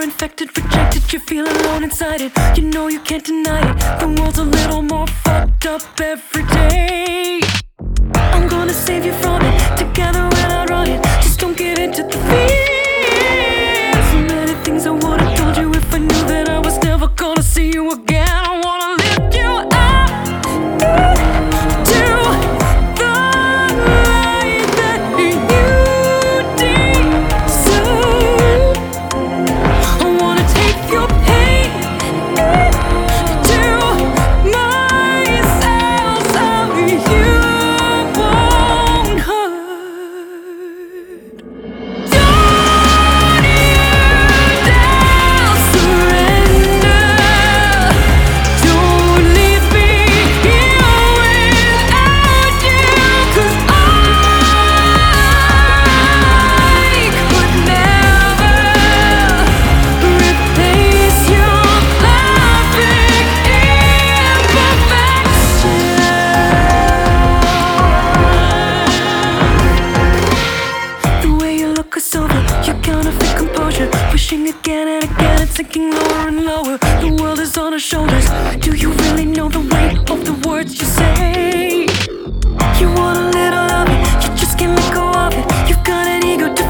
infected, rejected. You feel alone inside it. You know you can't deny it. The world's a little more fucked up every day. I'm gonna save you from it. Together when I run it. Just don't give in to the fear. So many things I would've told you if I knew that I was never gonna see you again. I wanna lift you up to the light that you deserve. I wanna take your pain to myself, so you won't hurt. Don't you dare surrender. Don't leave me here without you, 'cause I could never replace your perfect imperfection. The way you look us over, your counterfeit composure, pushing again and again and sinking lower and lower. The world is on our shoulders. Do you really know the weight of the words you say? You want a little of it, you just can't let go of it. You've got an ego to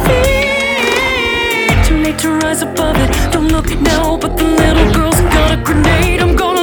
feed, too late to rise above it. Don't look now, but the little girl's got a grenade. I'm gonna